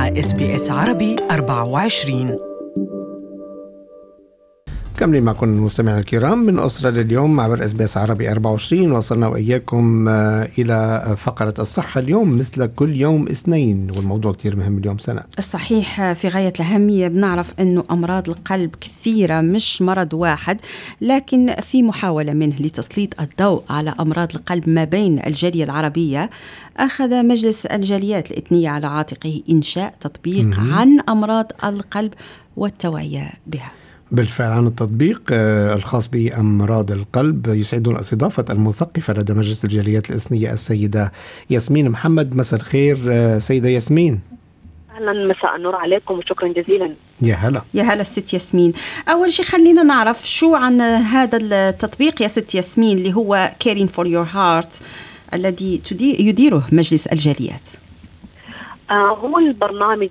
مع SBS عربي 24. كملين معكم المستمعين الكرام من أستراليا اليوم عبر SBS عربي 24. وصلنا وإياكم إلى فقرة الصحة اليوم مثل كل يوم اثنين، والموضوع كتير مهم اليوم سنة. الصحيح في غاية الأهمية. بنعرف أنه أمراض القلب كثيرة، مش مرض واحد، لكن في محاولة منه لتسليط الضوء على أمراض القلب ما بين الجالية العربية. أخذ مجلس الجاليات الإثنية على عاتقه إنشاء تطبيق عن أمراض القلب والتوعية بها. بالفعل عن التطبيق الخاص بأمراض القلب يسعدنا استضافة المثقفة لدى مجلس الجاليات الإثنية السيدة ياسمين محمد. مساء الخير سيدة ياسمين. أهلا، مساء النور عليكم وشكرا جزيلا. يا هلا. يا هلا الست ياسمين. أول شيء خلينا نعرف شو عن هذا التطبيق يا ست ياسمين اللي هو Caring for Your Heart الذي يديره مجلس الجاليات. هو البرنامج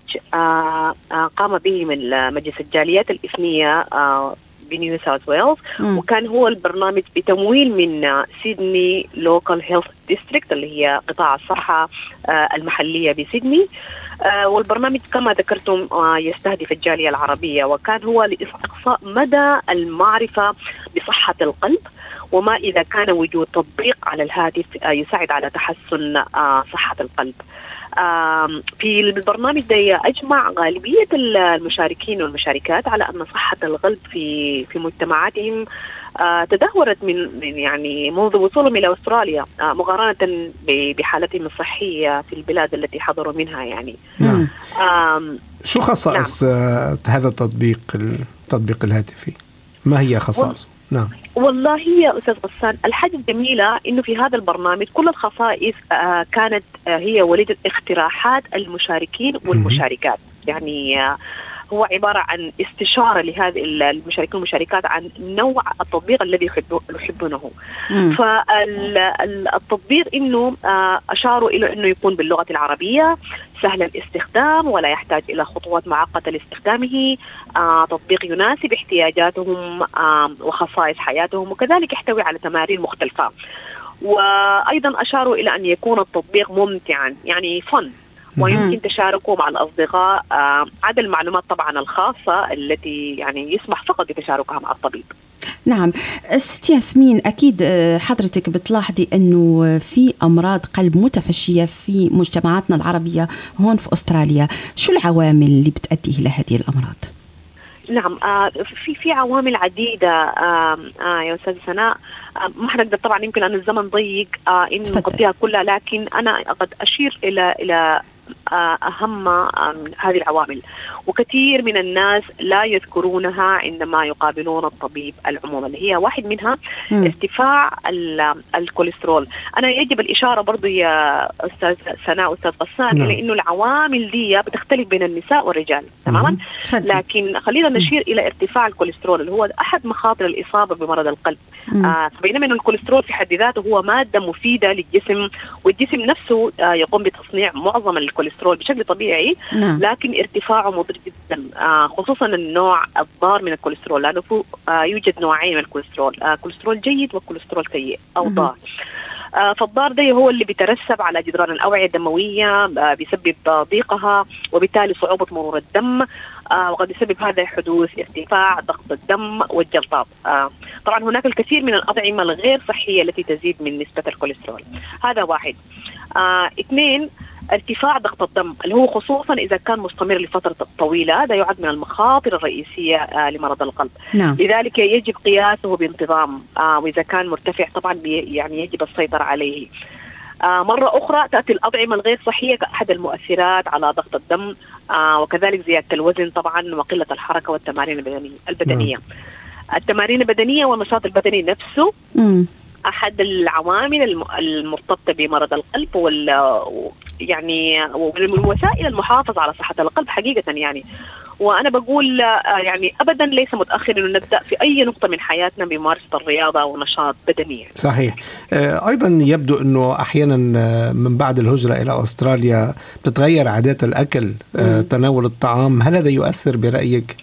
قام به من مجلس الجاليات الإثنية بنيو ساوث ويلز، وكان هو البرنامج بتمويل من سيدني لوكال هيلث ديستريكت اللي هي قطاع الصحة المحلية بسيدني. والبرنامج كما ذكرتم يستهدف الجالية العربية، وكان هو لإقصاء مدى المعرفة بصحة القلب، وما إذا كان وجود تطبيق على الهاتف يساعد على تحسن صحة القلب. في البرنامج ده أجمع غالبية المشاركين والمشاركات على أن صحة القلب في مجتمعاتهم تدهورت من يعني منذ وصولهم إلى أستراليا مقارنة بحالتهم الصحية في البلاد التي حضروا منها يعني. شو خصائص هذا التطبيق الهاتفي؟ ما هي خصائص؟ نعم. والله يا أستاذ غسان، الحاجة الجميلة إنه في هذا البرنامج كل الخصائص كانت هي وليدة اقتراحات المشاركين والمشاركات. يعني هو عبارة عن استشارة لهذه المشاركين والمشاركات عن نوع التطبيق الذي يحبونه. فالتطبيق إنه أشاروا إلى إنه يكون باللغة العربية، سهل الاستخدام ولا يحتاج إلى خطوات معقدة لاستخدامه، تطبيق يناسب احتياجاتهم وخصائص حياتهم، وكذلك يحتوي على تمارين مختلفة. وأيضا أشاروا إلى أن يكون التطبيق ممتعا، يعني فن، ويمكن تشاركه مع الأصدقاء عدا المعلومات طبعا الخاصة التي يعني يسمح فقط بتشاركها مع الطبيب. نعم. ست ياسمين، أكيد حضرتك بتلاحظي أنه في أمراض قلب متفشية في مجتمعاتنا العربية هون في أستراليا. شو العوامل اللي بتؤدي إلى هذه الأمراض؟ نعم، في عوامل عديدة يا أستاذ سناء. ما حنقدر طبعا، يمكن أن الزمن ضيق إن نغطيها كلها، لكن أنا قد أشير إلى أهم هذه العوامل، وكثير من الناس لا يذكرونها عندما يقابلون الطبيب العمومي، اللي هي واحد منها ارتفاع الكوليسترول. أنا يجب الإشارة برضو يا أستاذ سناء وأستاذ غسان إلى إنه العوامل دي بتختلف بين النساء والرجال تماما، لكن خلينا نشير إلى ارتفاع الكوليسترول اللي هو أحد مخاطر الإصابة بمرض القلب. بينما إنه الكوليسترول في حد ذاته هو مادة مفيدة للجسم، والجسم نفسه يقوم بتصنيع معظم الكوليسترول بشكل طبيعي، لكن ارتفاعه مضر جدا، خصوصا النوع الضار من الكوليسترول، لأنه يوجد نوعين من الكوليسترول، كوليسترول جيد وكوليسترول سيء أو ضار. فالضار ده هو اللي بيترسب على جدران الأوعية الدموية، بيسبب ضيقها وبالتالي صعوبة مرور الدم، وقد يسبب هذا حدوث ارتفاع ضغط الدم والجلطات. طبعا هناك الكثير من الأطعمة الغير صحية التي تزيد من نسبة الكوليسترول. هذا واحد. اثنين، ارتفاع ضغط الدم اللي هو خصوصا إذا كان مستمر لفترة طويلة، هذا يعد من المخاطر الرئيسية لمرض القلب. نعم. لذلك يجب قياسه بانتظام، وإذا كان مرتفع طبعا يعني يجب السيطرة عليه. مرة أخرى تأتي الأطعمة الغير صحية كأحد المؤثرات على ضغط الدم، وكذلك زيادة الوزن طبعا، وقلة الحركة والتمارين البدنية. التمارين البدنية والنشاط البدني نفسه أحد العوامل المرتبطة بمرض القلب يعني ومن وسائل المحافظة على صحة القلب حقيقة يعني. وأنا بقول يعني أبدا ليس متأخر إنه نبدأ في أي نقطة من حياتنا بممارسة الرياضة ونشاط بدني. صحيح. أيضا يبدو أنه أحيانا من بعد الهجرة إلى أستراليا بتتغير عادات الأكل، تناول الطعام. هل هذا يؤثر برأيك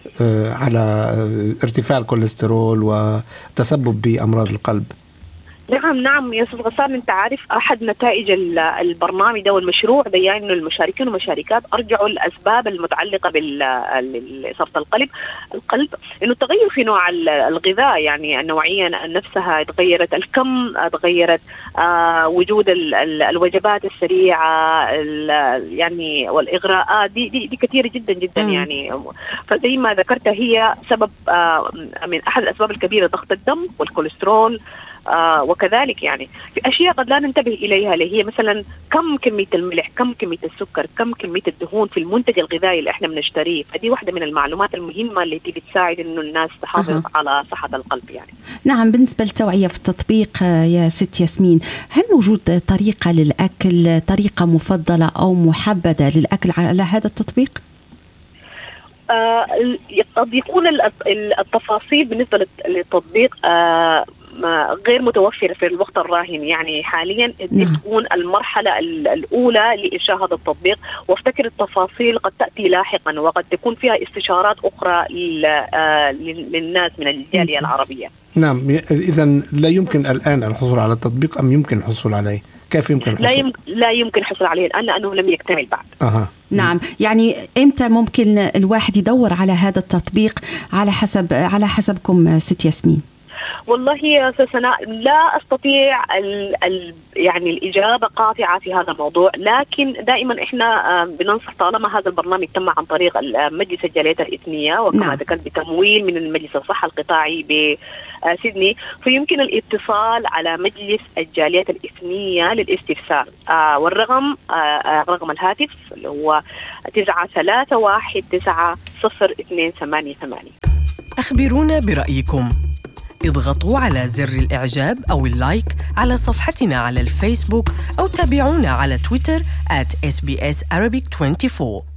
على ارتفاع الكوليسترول وتسبب بأمراض القلب؟ نعم يا أستاذ غسان، أنت عارف أحد نتائج البرنامج ده والمشروع ده يعني إنه المشاركين والمشاركات أرجعوا الأسباب المتعلقة بإصابة القلب إنه تغير في نوع الغذاء، يعني النوعية نفسها تغيرت، الكم تغيرت، وجود الوجبات السريعة يعني والإغراءات دي كثيرة جدا جدا يعني. فزي ما ذكرت هي سبب من أحد الأسباب الكبيرة ضغط الدم والكوليسترول، وكذلك يعني في أشياء قد لا ننتبه إليها اللي هي مثلا كم كمية الملح، كم كمية السكر، كم كمية الدهون في المنتج الغذائي اللي احنا بنشتريه. فدي واحدة من المعلومات المهمة اللي بتساعد إنه الناس تحافظ على صحة القلب يعني. نعم. بالنسبة للتوعية في التطبيق يا ست ياسمين، هل وجود طريقة للأكل، طريقة مفضلة أو محبذة للأكل على هذا التطبيق؟ قد يكون التفاصيل بالنسبة للتطبيق غير متوفرة في الوقت الراهن، يعني حاليا تكون المرحلة الأولى لإنشاء هذا التطبيق، وافتكر التفاصيل قد تأتي لاحقا وقد تكون فيها استشارات أخرى للناس من الجالية العربية. نعم، إذا لا يمكن الآن الحصول على التطبيق أم يمكن الحصول عليه؟ كيف يمكن الحصول؟ لا يمكن الحصول عليه الآن لأنه لم يكتمل بعد. نعم، يعني إمتى ممكن الواحد يدور على هذا التطبيق على حسبكم ست ياسمين؟ والله يا سناء لا أستطيع يعني الإجابة قاطعة في هذا الموضوع، لكن دائما إحنا بننصح طالما هذا البرنامج تم عن طريق مجلس الجاليات الإثنية وكما ذكرت بتمويل من مجلس الصحة القطاعي بسيدني، فيمكن الاتصال على مجلس الجاليات الإثنية للاستفسار، والرقم رقم الهاتف اللي هو 931900288. أخبرونا برأيكم، اضغطوا على زر الإعجاب أو اللايك على صفحتنا على الفيسبوك أو تابعونا على تويتر @SBS Arabic 24.